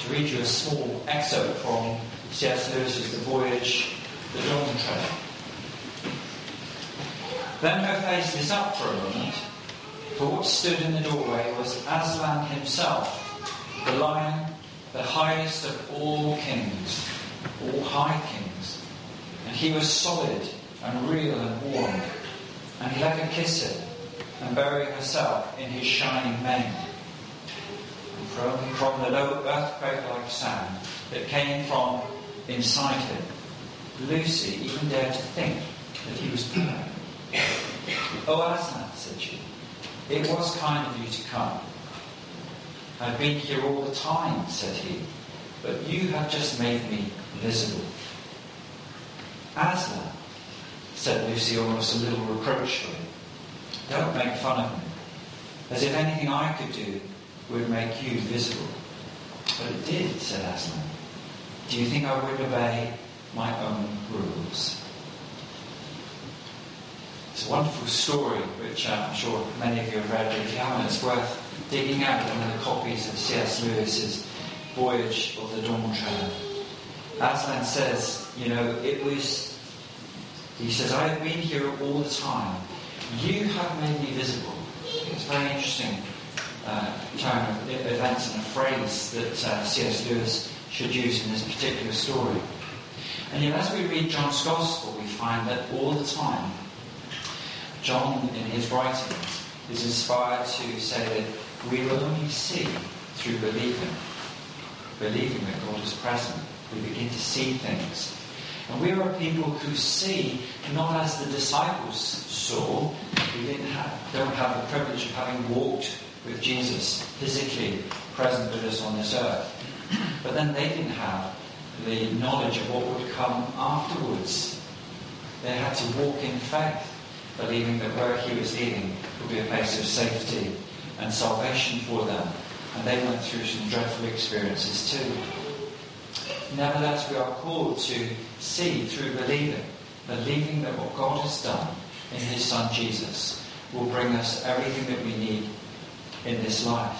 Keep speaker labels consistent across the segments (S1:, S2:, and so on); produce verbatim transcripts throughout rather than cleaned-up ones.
S1: to read you a small excerpt from C S Lewis's The Voyage, The Dawn Tread. Then her face lit up for a moment, for what stood in the doorway was Aslan himself, the lion, the highest of all kings, all high kings. And he was solid and real and warm, and he let her kiss it and bury herself in his shining mane. And from, from the low earthquake-like sound that came from inside him, Lucy even dared to think that he was purring. "Oh, Aslan," said she, "it was kind of you to come." "I've been here all the time," said he, "but you have just made me visible." "Aslan," said Lucy almost a little reproachfully, "don't make fun of me, as if anything I could do would make you visible." "But it did," said Aslan. "Do you think I would obey my own rules?" It's a wonderful story, which uh, I'm sure many of you have read, but if you haven't, it's worth digging out one of the copies of C S Lewis's Voyage of the Dawn Tread. Aslan says, you know, it was, he says, "I have been here all the time. You have made me visible." It's a very interesting uh, turn of events and a phrase that uh, C S Lewis should use in this particular story. And yet, as we read John's Gospel, we find that all the time, John, in his writings, is inspired to say that we will only see through believing. Believing that God is present. We begin to see things. And we are people who see not as the disciples saw. We didn't have, don't have the privilege of having walked with Jesus, physically present with us on this earth. But then they didn't have the knowledge of what would come afterwards. They had to walk in faith, believing that where he was leading would be a place of safety and salvation for them. And they went through some dreadful experiences too. Nevertheless, we are called to see through believing, believing that what God has done in his Son Jesus will bring us everything that we need in this life.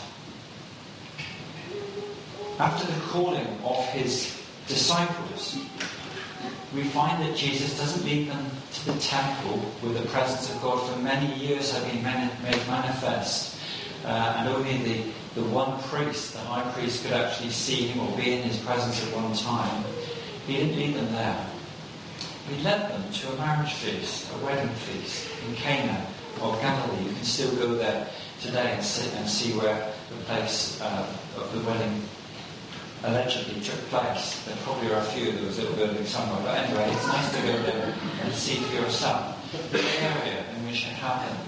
S1: After the calling of his disciples, we find that Jesus doesn't lead them to the temple where the presence of God for many years had been made manifest. Uh, and only the, the one priest, the high priest, could actually see him or be in his presence at one time. He didn't lead them there. He led them to a marriage feast, a wedding feast in Cana of Galilee. You can still go there today and see, and see where the place uh, of the wedding allegedly took place. There probably are a few, there was a little building somewhere, but anyway, it's nice to go there and see for yourself the area in which it happened.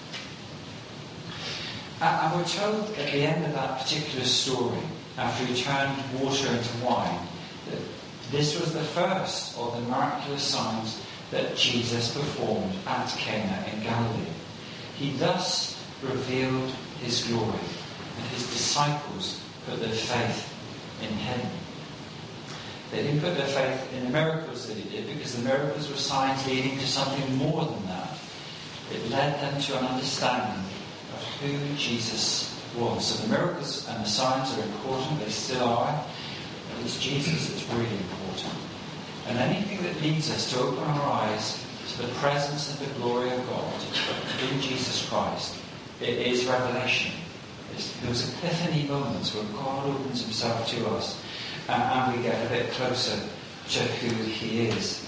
S1: And we're told at the end of that particular story, after he turned water into wine, that this was the first of the miraculous signs that Jesus performed at Cana in Galilee. He thus revealed his glory, and his disciples put their faith in him. They didn't put their faith in the miracles that he did, because the miracles were signs leading to something more than that. It led them to an understanding of who Jesus was. So the miracles and the signs are important, they still are, but it's Jesus that's really important. And anything that leads us to open our eyes to the presence and the glory of God in Jesus Christ, it is revelation. It's those epiphany moments where God opens himself to us and, and we get a bit closer to who he is.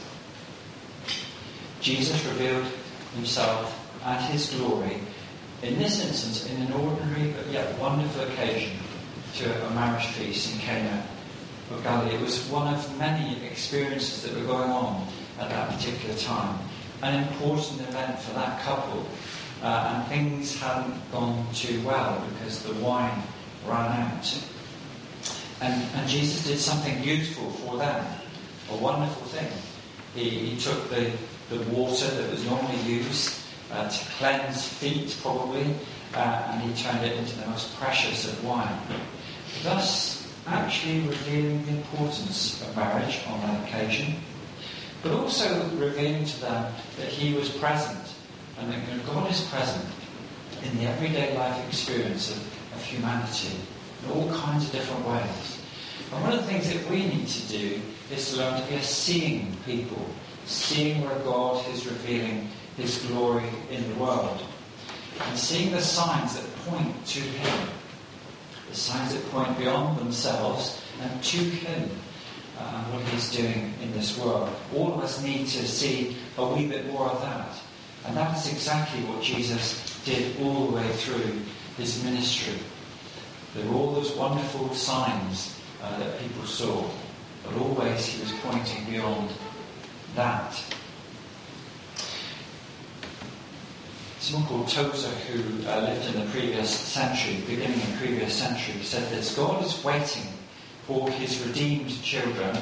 S1: Jesus revealed himself and his glory, in this instance, in an ordinary but yet wonderful occasion to a marriage feast in Cana of Galilee. It was one of many experiences that were going on at that particular time. An important event for that couple, uh, and things hadn't gone too well because the wine ran out. And, and Jesus did something beautiful for them, a wonderful thing. He, he took the, the water that was normally used Uh, to cleanse feet, probably, uh, and he turned it into the most precious of wine. Thus, actually revealing the importance of marriage on that occasion, but also revealing to them that he was present, and that God is present in the everyday life experience of, of humanity in all kinds of different ways. things that we need to do is to learn to be a seeing people, seeing where God is revealing his glory in the world, and seeing the signs that point to him, the signs that point beyond themselves and to him, uh, and what he's doing in this world. All of us need to see a wee bit more of that. And that is exactly what Jesus did all the way through his ministry. There were all those wonderful signs uh, that people saw, but always he was pointing beyond that. Someone called Tozer, who uh, lived in the previous century, beginning in the previous century, said this: God is waiting for his redeemed children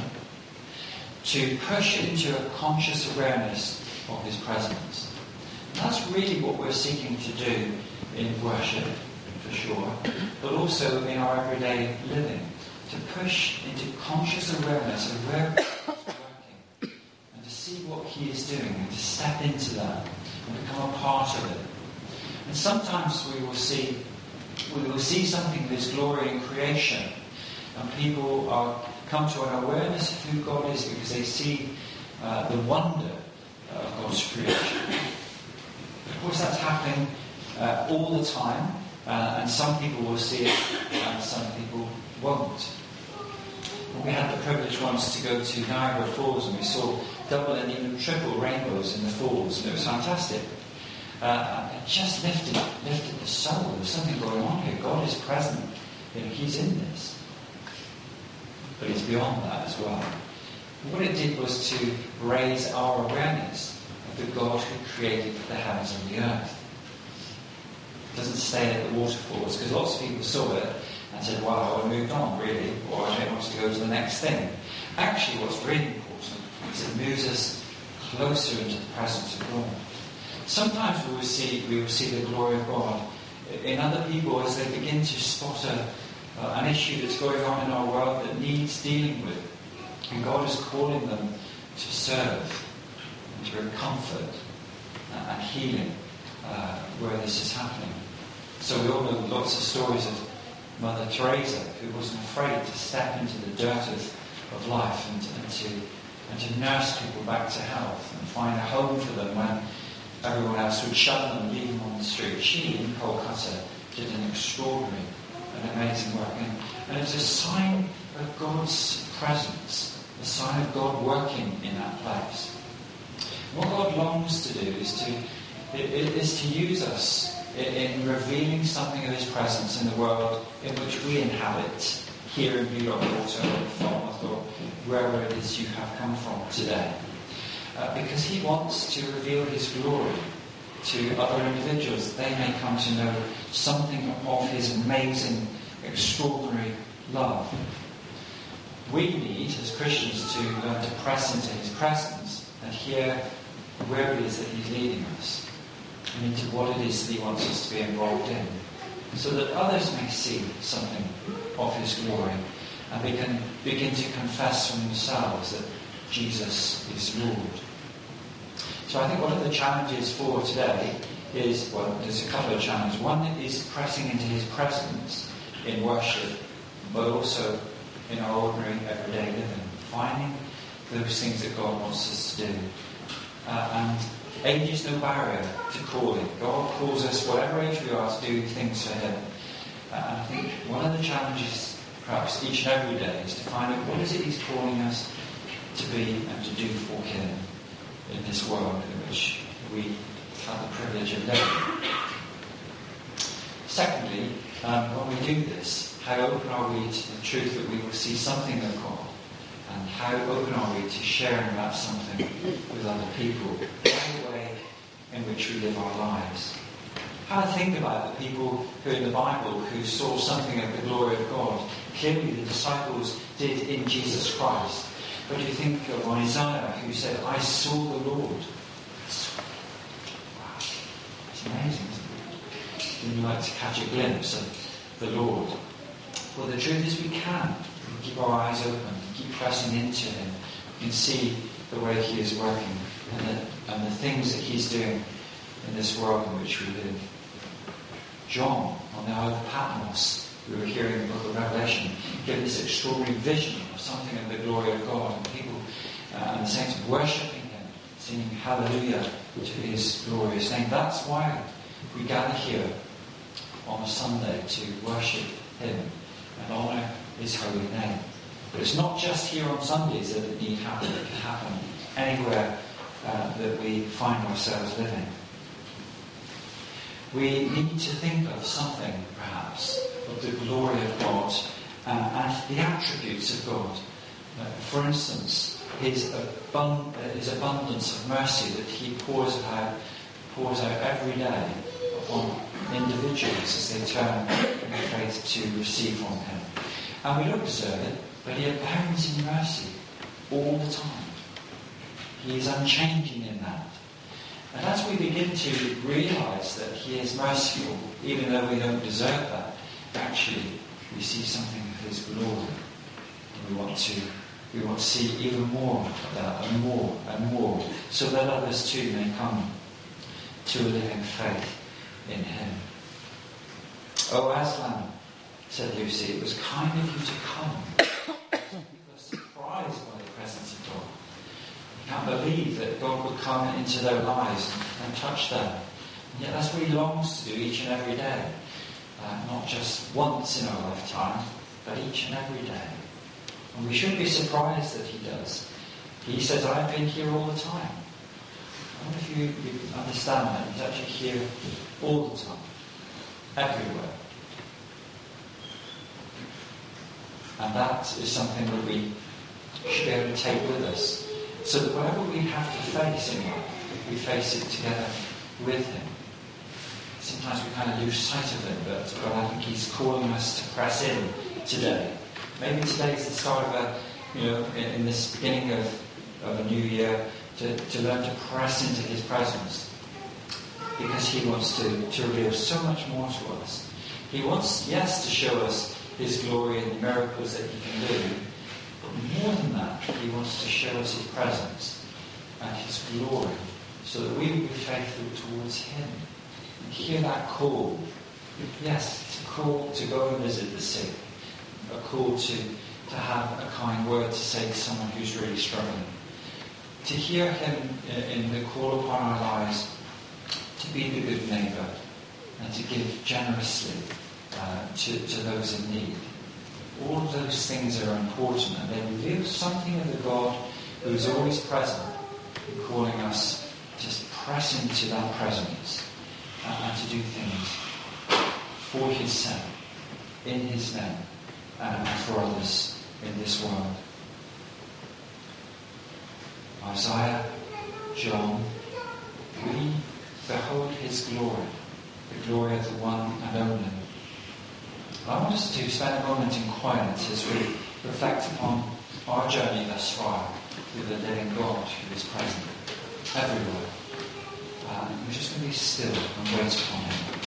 S1: to push into a conscious awareness of his presence. And that's really what we're seeking to do in worship, for sure, but also in our everyday living, to push into conscious awareness of where God is working, and to see what he is doing, and to step into that and become a part of it. And sometimes we will see we will see something of his glory in creation, and people are come to an awareness of who God is because they see uh, the wonder of God's creation. Of course, that's happening uh, all the time, uh, and some people will see it and some people won't. We had the privilege once to go to Niagara Falls, and we saw double and even triple rainbows in the falls, and it was fantastic. Uh, it just lifted, lifted the soul. There's something going on here. God is present. You know, he's in this. But he's beyond that as well. What it did was to raise our awareness of the God who created the heavens and the earth. It doesn't stay at the waterfalls, because lots of people saw it and said, wow, I moved on, really, or I don't want to go to the next thing. Actually, what's really important is it moves us closer into the presence of God. Sometimes we will see we will see the glory of God in other people as they begin to spot a, uh, an issue that's going on in our world that needs dealing with. And God is calling them to serve and to bring comfort and healing uh, where this is happening. So we all know lots of stories of Mother Teresa, who wasn't afraid to step into the dirt of, of life and, and, to, and to nurse people back to health and find a home for them when everyone else would shun them and leave them on the street. She, in Kolkata, did an extraordinary and amazing work. And, and it's a sign of God's presence, a sign of God working in that place. What God longs to do is to, is to use us in revealing something of his presence in the world in which we inhabit, here in Blue Rock Water or Falmouth or wherever it is you have come from today. Uh, because he wants to reveal his glory to other individuals, that they may come to know something of his amazing, extraordinary love. We need, as Christians, to learn to press into his presence and hear where it is that he's leading us, and into what it is that he wants us to be involved in, so that others may see something of his glory and they can begin to confess from themselves that Jesus is Lord. So I think one of the challenges for today is, well, there's a couple of challenges. One is pressing into his presence in worship, but also in our ordinary everyday living, finding those things that God wants us to do. Uh, and age is no barrier to calling. God calls us, whatever age we are, to do things for him. Uh, and I think one of the challenges, perhaps each and every day, is to find out what is it he's calling us to be and to do for him in this world in which we have the privilege of living. Secondly, um, when we do this, how open are we to the truth that we will see something of God? And how open are we to sharing that something with other people in the way in which we live our lives? How to think about the people who in the Bible who saw something of the glory of God. Clearly the disciples did in Jesus Christ. But you think of Isaiah, who said, I saw the Lord. Wow, it's amazing, isn't it? Wouldn't you like to catch a glimpse of the Lord? Well, the truth is we can. We keep our eyes open, keep pressing into him, we can see the way he is working and the, and the things that he's doing in this world in which we live. John, on the Isle of Patmos, we were hearing the book of Revelation, give this extraordinary vision of something of the glory of God, and people uh, and the saints worshipping Him, singing hallelujah to His glorious name. That's why we gather here on a Sunday to worship Him and honour His holy name. But it's not just here on Sundays that it need happen. It can happen anywhere uh, that we find ourselves living. We need to think of something, perhaps, of the glory of God uh, and the attributes of God. Uh, for instance, his, abund- uh, his abundance of mercy that He pours out, pours out every day upon individuals as they turn in faith to receive from Him. And we don't deserve it, but He abounds in mercy all the time. He is unchanging in that. And as we begin to realise that He is merciful, even though we don't deserve that, actually we see something of His glory. And we want to we want to see even more of that, and more and more, so that others too may come to a living faith in Him. Oh, Aslan, said Lucy, it was kind of you to come. People are surprised by the presence of God. They can't believe that God would come into their lives and, and touch them. And yet that's what He longs to do each and every day. Uh, not just once in our lifetime, but each and every day. And we shouldn't be surprised that He does. He says, I've been here all the time. I wonder if you, you understand that. He's actually here all the time. Everywhere. And that is something that we should be able to take with us. So that whatever we have to face in life, we face it together with Him. Sometimes we kind of lose sight of it, but, but I think He's calling us to press in today. Maybe today is the start of a, you know, in, in this beginning of, of a new year, to, to learn to press into His presence. Because He wants to, to reveal so much more to us. He wants, yes, to show us His glory and the miracles that He can do. But more than that, He wants to show us His presence and His glory, so that we will be faithful towards Him. And hear that call. Yes, it's a call to go and visit the sick. A call to, to have a kind word to say to someone who's really struggling. To hear Him in the call upon our lives to be the good neighbour and to give generously uh, to, to those in need. All of those things are important, and they reveal something of the God who is always present, calling us to press into that presence uh, and to do things for His sake, in His name, and for others in this world. Isaiah, John, we behold His glory, the glory of the one and only. I want us to spend a moment in quiet as we reflect upon our journey thus far with the living God who is present everywhere. Uh, we're just going to be still and wait upon Him.